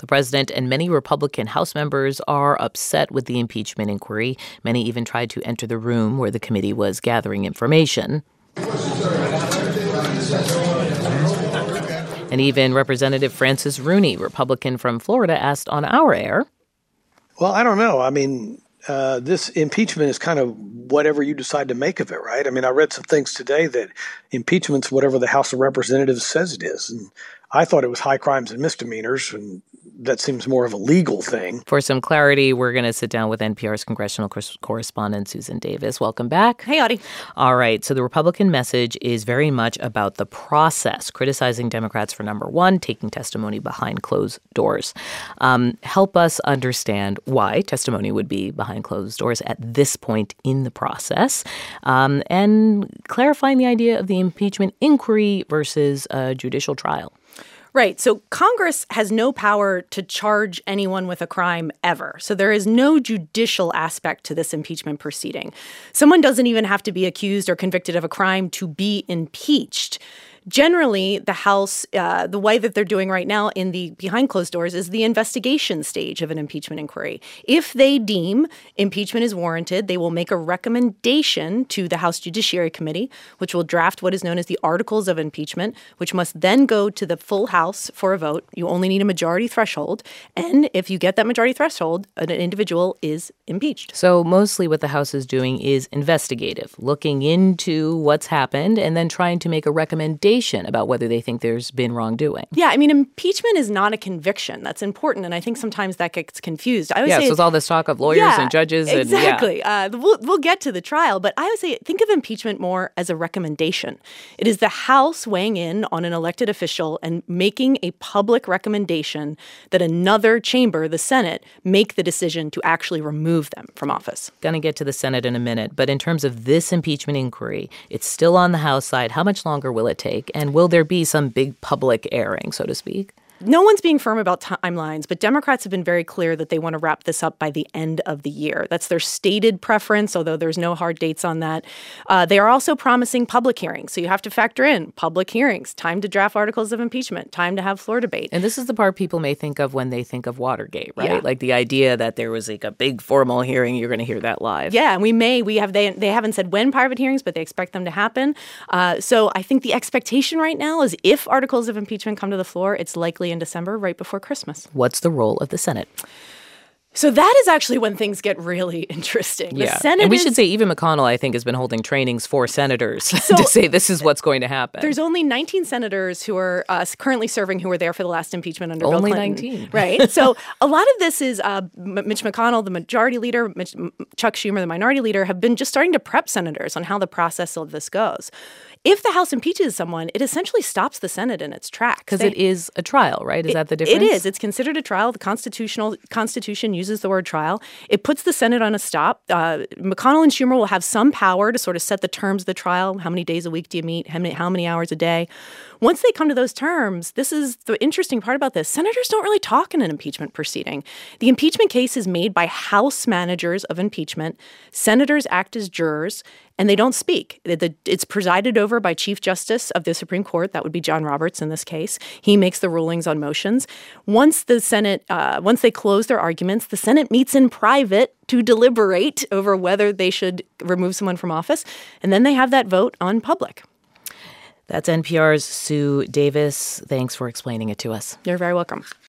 The president and many Republican House members are upset with the impeachment inquiry. Many even tried to enter the room where the committee was gathering information. And even Representative Francis Rooney, Republican from Florida, asked on our air. Well, I don't know. I mean, this impeachment is kind of whatever you decide to make of it, right? I mean, I read some things today that impeachment's whatever the House of Representatives says it is. And I thought it was high crimes and misdemeanors, and that seems more of a legal thing. For some clarity, we're going to sit down with NPR's congressional correspondent, Susan Davis. Welcome back. Hey, Audie. All right. So the Republican message is very much about the process, criticizing Democrats for, number one, taking testimony behind closed doors. Help us understand why testimony would be behind closed doors at this point in the process, and clarifying the idea of the impeachment inquiry versus a judicial trial. Right. So Congress has no power to charge anyone with a crime ever. So there is no judicial aspect to this impeachment proceeding. Someone doesn't even have to be accused or convicted of a crime to be impeached. Generally, the House, the way that they're doing right now in the behind closed doors is the investigation stage of an impeachment inquiry. If they deem impeachment is warranted, they will make a recommendation to the House Judiciary Committee, which will draft what is known as the Articles of Impeachment, which must then go to the full House for a vote. You only need a majority threshold. And if you get that majority threshold, an individual is impeached. So mostly what the House is doing is investigative, looking into what's happened and then trying to make a recommendation about whether they think there's been wrongdoing. Yeah, I mean, impeachment is not a conviction. That's important, and I think sometimes that gets confused. I would say, so it's all this talk of lawyers and judges. Exactly. We'll get to the trial, but I would say think of impeachment more as a recommendation. It is the House weighing in on an elected official and making a public recommendation that another chamber, the Senate, make the decision to actually remove them from office. Going to get to the Senate in a minute, but in terms of this impeachment inquiry, it's still on the House side. How much longer will it take? And will there be some big public airing, so to speak? No one's being firm about timelines, but Democrats have been very clear that they want to wrap this up by the end of the year. That's their stated preference, although there's no hard dates on that. They are also promising public hearings. So you have to factor in public hearings, time to draft articles of impeachment, time to have floor debate. And this is the part people may think of when they think of Watergate, right? Yeah. Like the idea that there was like a big formal hearing, you're going to hear that live. Yeah, and they haven't said when private hearings, but they expect them to happen. So I think the expectation right now is if articles of impeachment come to the floor, it's likely in December, right before Christmas. What's the role of the Senate? So that is actually when things get really interesting. Yeah. And we should say even McConnell, I think, has been holding trainings for senators to say this is what's going to happen. There's only 19 senators who are currently serving who were there for the last impeachment under Bill Clinton. Only 19. Right. So a lot of this is Mitch McConnell, the majority leader, Chuck Schumer, the minority leader, have been just starting to prep senators on how the process of this goes. If the House impeaches someone, it essentially stops the Senate in its tracks. Because it is a trial, right? Is that the difference? It is. It's considered a trial. The Constitution uses the word trial. It puts the Senate on a stop. McConnell and Schumer will have some power to sort of set the terms of the trial. How many days a week do you meet? How many hours a day? Once they come to those terms, this is the interesting part about this. Senators don't really talk in an impeachment proceeding. The impeachment case is made by House managers of impeachment. Senators act as jurors, and they don't speak. It's presided over by Chief Justice of the Supreme Court. That would be John Roberts in this case. He makes the rulings on motions. Once they close their arguments, the Senate meets in private to deliberate over whether they should remove someone from office, and then they have that vote on public. That's NPR's Sue Davis. Thanks for explaining it to us. You're very welcome.